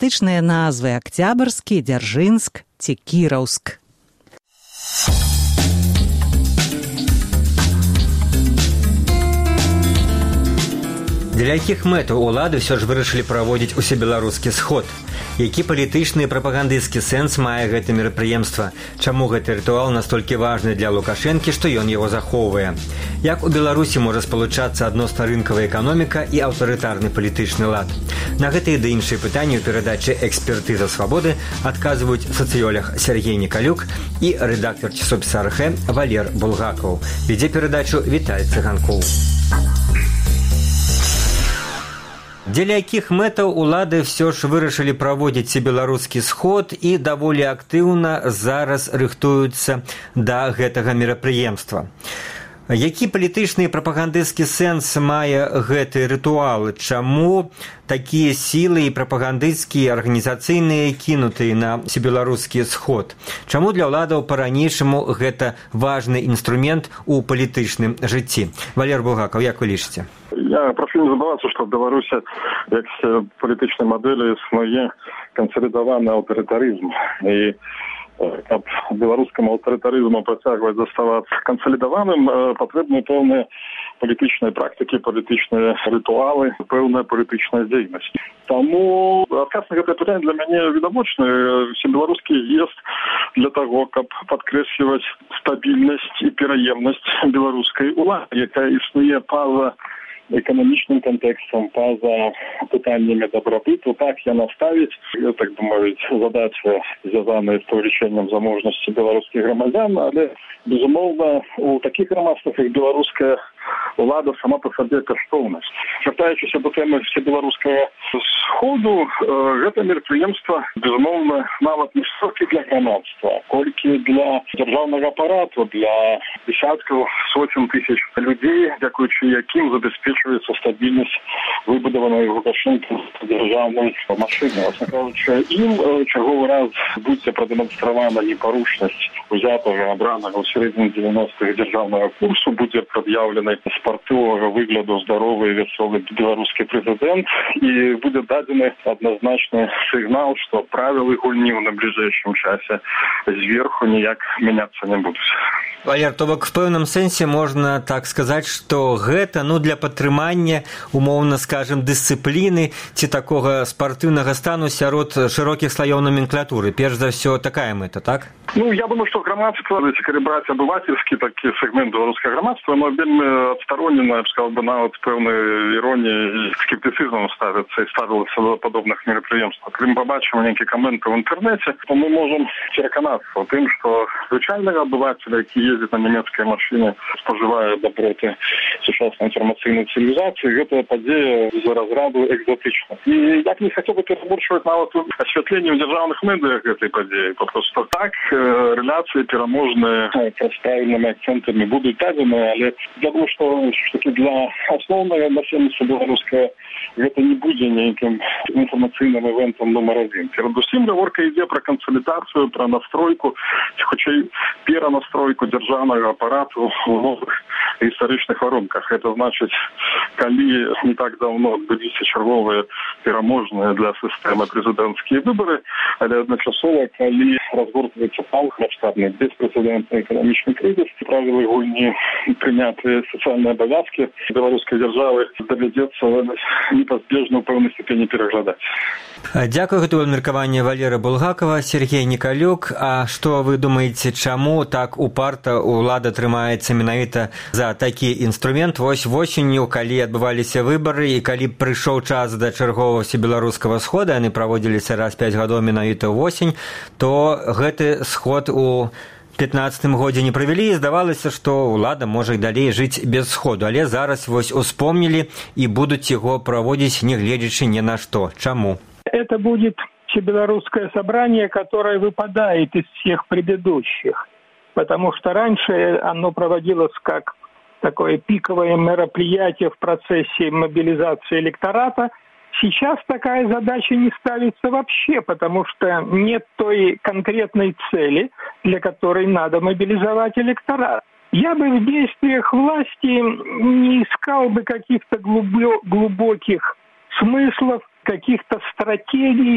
сімпатычныя назвы Акцябрскі, Дзяржынск ці Кіраўск. Для якіх мэтаў улады ўсё ж вырашылі праводзіць усебеларускі сход? Які палітычны і прапагандысцкі сэнс мае гэта мерапрыемства? Чаму гэты рытуал настолькі важны для Лукашэнкі, што ён яго захоўвае? Як у Беларусі можа спалучацца адностарынкавая эканоміка і аўтарытарны палітычны лад? На гэтыя ды іншыя пытанні ў перадачы «Экспертыза свабоды» адказваюць сацыёлог Сергей Николюк і рэдактар часопіса «Архэ» Валер Булгакаў. Вядзе перадачу Віталь Цыганкоў. Дзеля якіх мэтаў улады ўсё ж вырашылі праводзіць беларускі сход і даволі актыўна зараз рыхтуюцца да гэтага мерапрыемства. Які палітычны і прапагандысцкі сэнс мае гэты рытуал? Чаму такія сілы і прапагандысцкія арганізацыйныя кінутыя на всебеларускі сход? Чаму для ўладаў па-ранейшаму гэта важны інструмент у палітычным жыцці? Валер Булгакаў, як вы лічыце? Я прошу не забываться, что в Беларуси, як політичной модели, існує консолидованный аўтарытарызм. И каб беларускаму аўтарытарызму працягваць заставацца кансалідаваным, патрэбны пэўныя палітычныя практыкі, палітычныя рытуалы, пэўная палітычная дзейнасць. Таму адказ на гэтае пытанне для мяне відавочны. Всебеларускі з'езд для таго, каб падкрэсліваць стабільнасць і пераемнасць беларускай улады, якая існуе па-за экономичным контекстом, поза пытаннями добробыту, так яна ставіць, так бы мовіць, задачи, звязаныя з павелічэннем заможнасці беларускіх грамадзян, але, безумоўна, у такіх грамадствах, як беларуская улада, сама па сабе каштоўнасць. Вяртаючыся да тэмы всебеларускага сходу, гэта мерапрыемства, безумоўна, нават не столькі для грамадства, колькі для дзяржаўнага апарату, для десяткаў, сотен тысяч людзей, дзякуючы якім забяспечваецца стабільнасць выбудаванай Лукашэнкам дзяржаўнай машыны. Власна кажучы, ім чарговы раз будзе прадэманстравана непарушнасць узятага, абранага ў сярэдзіне 90-х дзяржаўнага курсу, будзе прад'яўлены спартовага выгляду здоровы і вясёлы беларускі прэзідэнт, і будзе дадзены адназначны сігнал, што правілы гульні ў найбліжэйшым часе зверху ніяк мяняцца не будуць. Валер, то бок в пэўным сэнсе можна так сказаць, што гэта для падтрымання, умоўна скажем, дысцыпліны ці такога спартыўнага стану сярод шырокіх слаёў номенклатуры. Перш за ўсё такая мэта, так? Я думаю, что грамадство, калі браць абывательскі такі сегмент беларускага грамадства, оно вельмі адстаронена, я б сказал бы, нават пэўнай іроніяй і скептыцызмам ставіцца і ставілася до падобных мерапрыемстваў. Калі мы пабачым нейкія каменты ў інтэрнэце, то мы можам пераканацца ў тым, што звычайнага абывателя, які ездзіць на нямецкай машыне, спажывае даброты сучаснай інфармацыйнай цывілізацыі, гэтая падзея з разраду экзотычна. І як не хацеў бы пераборчваць нават у асвятленні ў дзяржаўных медыях гэтай падзеі, просто так реляции пераможные с правильными акцентами будут дадены, але я думаю, что таки для основного насельніцтва беларускага гэта не будзе нейкім інфармацыйным івентам номер один. Перадусім гаворка ідзе пра кансалідацыю, пра настройку, ці хутчэй перанастройку дзяржаўнага апарату ў новых гістарычных варунках. Это значыць, калі не так давно адбыліся чарговыя пераможныя для сістэмы прэзідэнцкія выбары, але адначасова, калі разгортваецца масштабный беспрецедентный экономический кризис, правила гульни, принятые социальные обовязки белорусской державы, доведется непозбежно в пэўнай степени пераглядаць. Дякую, гэта было меркаванне Валера Булгакова. Сергей Николюк, а што вы думаеце, чаму так упарта улада трымаецца менавіта за такі інструмент? Вось восенню, калі адбываліся выбары і калі прыйшоў час да чарговага всебеларускага схода, яны праводзіліся раз 5 гадоў менавіта ўвосень, то гэты сход у 15-м годзе не правялі, і здавалася, што ўлада можа і далей жыць без сходу, але зараз вось успомнілі і будуць яго праводзіць, не гледзячы ні на што. Чаму? Это будет всебелорусское собрание, которое выпадает из всех предыдущих, потому что раньше оно проводилось как такое пиковое мероприятие в процессе мобилизации электората. Сейчас такая задача не ставится вообще, потому что нет той конкретной цели, для которой надо мобилизовать электорат. Я бы в действиях власти не искал бы каких-то глубоких смыслов, каких-то стратегий.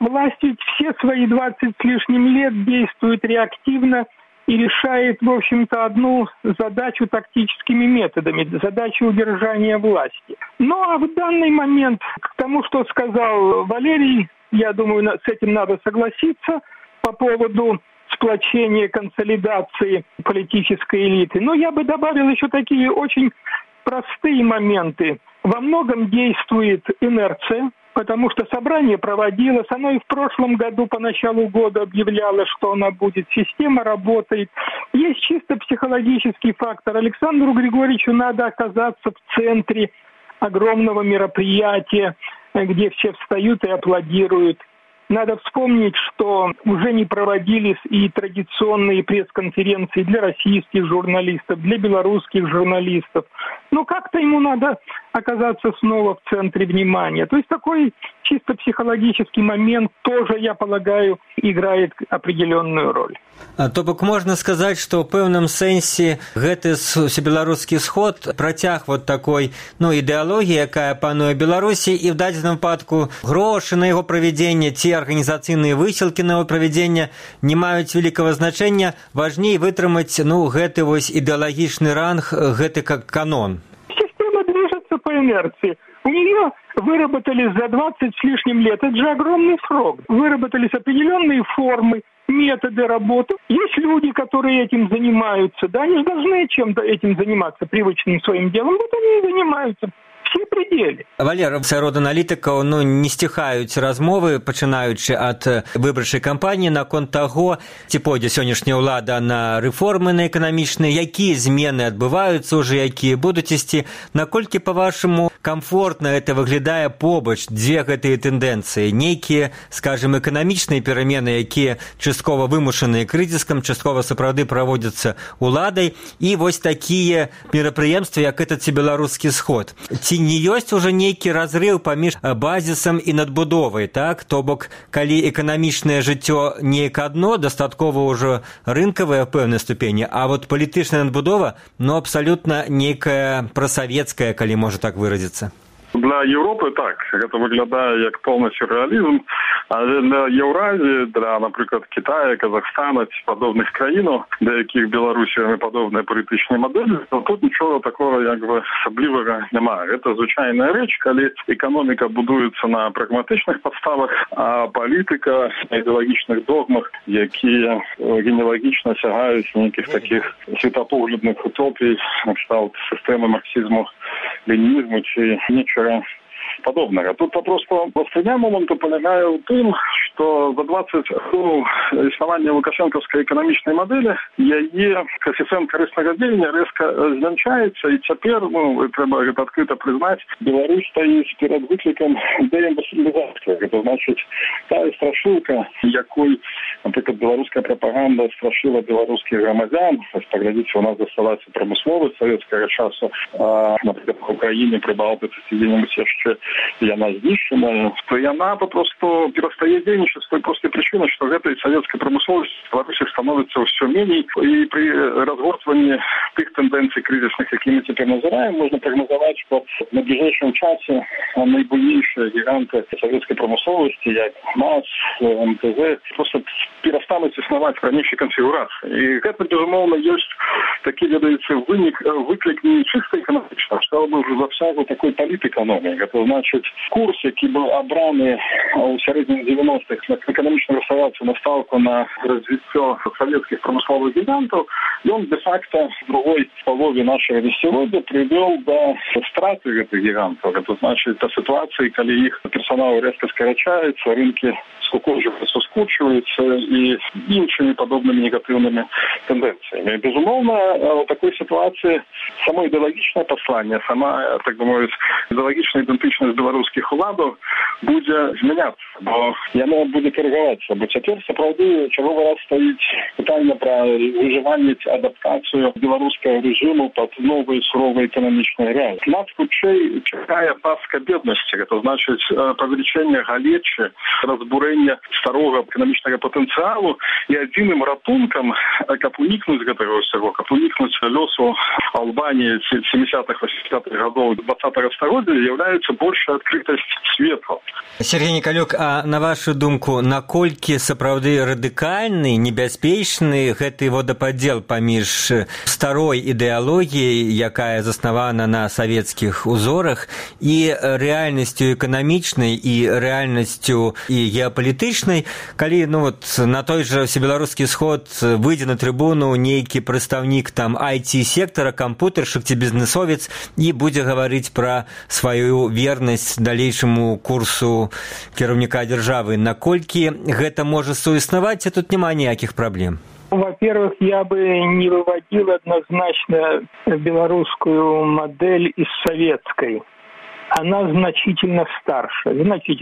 власть ведь все свои 20 с лишним лет действует реактивно и решает, в общем-то, одну задачу тактическими методами, задачу удержания власти. Ну, а в данный момент, к тому, что сказал Валерий, я думаю, с этим надо согласиться по поводу сплочения, консолидации политической элиты. Но я бы добавил еще такие очень простые моменты. Во многом действует инерция, потому что собрание проводилось, оно и в прошлом году по началу года объявляло, что оно будет, система работает. Есть чисто психологический фактор. Александру Григорьевичу надо оказаться в центре огромного мероприятия, где все встают и аплодируют. Надо вспомнить, что уже не проводились и традиционные пресс-конференции для российских журналистов, для белорусских журналистов. Но как-то ему надо оказаться снова в центре внимания. То есть такой чисто психологический момент тоже, я полагаю, играет определенную роль. То бок можна сказаць, што ў пэўным сэнсе гэты усебеларускі сход працяг вот такой ідэалогіі, якая пануе Беларусі, і ў дадзеным выпадку грошы на яго правядзенне ці арганізацыйныя высілкі на яго правядзення не маюць вялікага значэння, важней вытрымаць гэты вось ідэалагічны ранг, гэты как канон. Система движется по инерции. У нее выработались за 20 с лишним лет, это же огромный срок, выработались определенные формы, методы работы. Есть люди, которые этим занимаются, да, они же должны чем-то этим заниматься, привычным своим делом, вот они и занимаются. Все пределы. Валер, сярод аналітыкаў не сціхаюць размовы, пачынаючы ад выбарчай кампаніі наконт таго, ці пойдзе сённяшняя ўлада на рэформы на эканамічныя, якія змены адбываюцца ўжо, якія будуць ісці. Наколькі, па-вашаму, камфортна гэта выглядае побач дзве гэтыя тэндэнцыі? Нейкія, скажем, эканамічныя перамены, якія часткова вымушаныя крызіскам, часткова сапраўды праводзяцца ўладай, і вось такія мерапрыемствы, як этот беларускі сход. Ці не ёсць уже нейкі разрыў паміж базісам і надбудовай, так? То бок, калі эканамічнае жыццё неяк адно, дастаткова ўжо рынкавая ў пэўнай ступені, а вот палітычная надбудова, абсалютна нейкая прасавецкая, калі можа так выразіцца. Для Европы так, это выглядае як поўны сюррэалізм, але для Еўразіі, для, напрыклад, Китая, Казахстана ці падобных краінаў, для якіх Беларусі вельмі падобныя палітычныя мадэлі, то тут нічога такого асаблівага няма. Гэта звычайная рэч, калі эканоміка будуецца на прагматычных падставах, а палітыка на ідэалагічных догмах, якія генеалагічна сягаюць нейкіх такіх светапоглядных утопій, на кшталт сістэмы марксізму, ленінізму ці нічога подобного. Тут вопрос по вострия момента полягает в том, что за 20 годов існування лукашенковской экономичной модели яе коэффициент корыстного дзеяння резко змяншаецца, и теперь, треба это открыто признать, Беларусь стоит перед выкликом деинвестализации. Это значит, та страшилка, якой, например, белорусская пропаганда страшила белорусских громадян, поглядите, у нас засталась промысловость советского часу, например, в Украине, при Балтиці, где-нибудь еще яна знішчана, то яна попросту перастае дзейнічаць з той простай прычыны, што гэтай савецкай прамысловасці в Беларусі становіцца ўсё меней, і при разгортванні тых тэндэнцый крызісных, якія мы цяпер назіраем, можна прагназаваць, што на бліжэйшым часе найбуйнейшыя гіганты савецкай прамысловасці, як МАЗ, МТЗ, просто перастануць існаваць в ранейшай канфігурацыі. І гэта, безумоўна, ёсць такі, ведаеце, выклік не чыста эканамічна, стало бы ўжо засягу такой палітэканоміі. Гэта значит, курс, який був обраний у середині 90-х на экономичную реставрацию, на ставку на развитие советских промысловых гигантов, и он де-факто в другой половине нашего десятилетия привел до страты этих гигантов. Это значит, до ситуации, когда их персонал резко скорочается, рынки скукоживаются, скучиваются и іншими подобными негативными тенденциями. И, безумовно, в такой ситуации само идеологичное послание, сама, так бы мовить, идеологичная идентичность белорусских уладов будет змяняться, бо яно будет корректироваться. Бо теперь, сапраўды, черговый раз стоит питание про выживание, адаптацию белорусского режима под новые суровые экономичные реалии. Нас хутчэй чакае пастка бедности, это значит павелічэнне галечы, разбурэнне старого экономичного потенциалу, и одним ратунком, каб уникнуть гэтага ўсяго, каб уникнуть лёсу Албании 70-х, 80-х годов 20-го стагоддзя, является большая открытость свету. Сергей Николюк, а на вашу думку, думку, наколькі сапраўды радыкальны, небяспечны гэты водападзел паміж старой ідэалогіяй, якая заснавана на савецкіх узорах, і рэальнасцю эканамічнай і рэальнасцю і геапалітычнай, калі на той жа Всебеларускі сход выйдзе на трыбуну нейкі прадстаўнік там IT-сектара, кампутаршык ці бізнесовец і будзе гаварыць пра сваю вернасць далейшаму курсу кіраўніка дзяржавы. Наколькі гэта можа суіснаваць, а тут няма ніякіх праблем? Во-первых, я бы не выводил однозначно белорусскую модель из советской. Она значительно старше.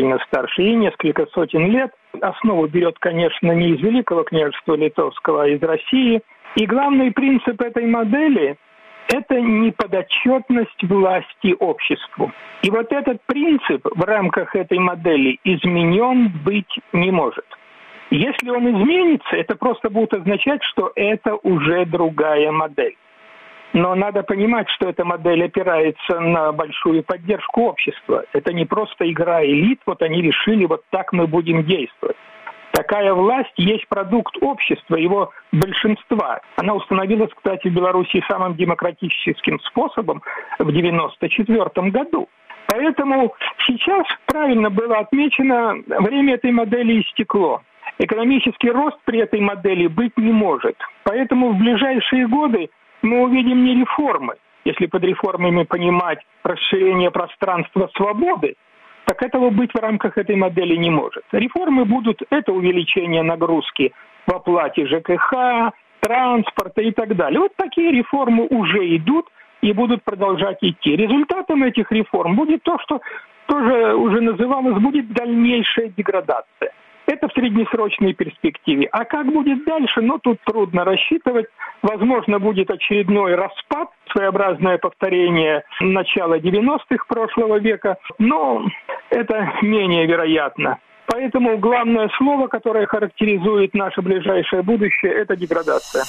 Ей несколько сотен лет. Основу берет, конечно, не из Великого княжества Литовского, а из России. И главный принцип этой модели – это неподотчетность власти обществу. И вот этот принцип в рамках этой модели изменен быть не может. Если он изменится, это просто будет означать, что это уже другая модель. Но надо понимать, что эта модель опирается на большую поддержку общества. Это не просто игра элит, вот они решили, вот так мы будем действовать. Такая власть есть продукт общества, его большинства. Она установилась, кстати, в Беларуси самым демократическим способом в 1994 году. Поэтому сейчас правильно было отмечено, время этой модели истекло. Экономический рост при этой модели быть не может. Поэтому в ближайшие годы мы увидим не реформы. Если под реформами понимать расширение пространства свободы, так этого быть в рамках этой модели не может. Реформы будут – это увеличение нагрузки в оплате ЖКХ, транспорта и так далее. Вот такие реформы уже идут и будут продолжать идти. Результатом этих реформ будет то, что тоже уже называлось, будет дальнейшая деградация. Это в среднесрочной перспективе. А как будет дальше, тут трудно рассчитывать. Возможно, будет очередной распад, своеобразное повторение начала 90-х прошлого века, но это менее вероятно. Поэтому главное слово, которое характеризует наше ближайшее будущее, это деградация.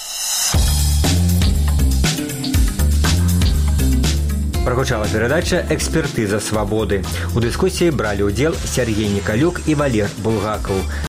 Прагучала перадача «Экспертыза свабоды». У дыскусіі бралі ўдзел Сергей Николюк і Валер Булгакаў.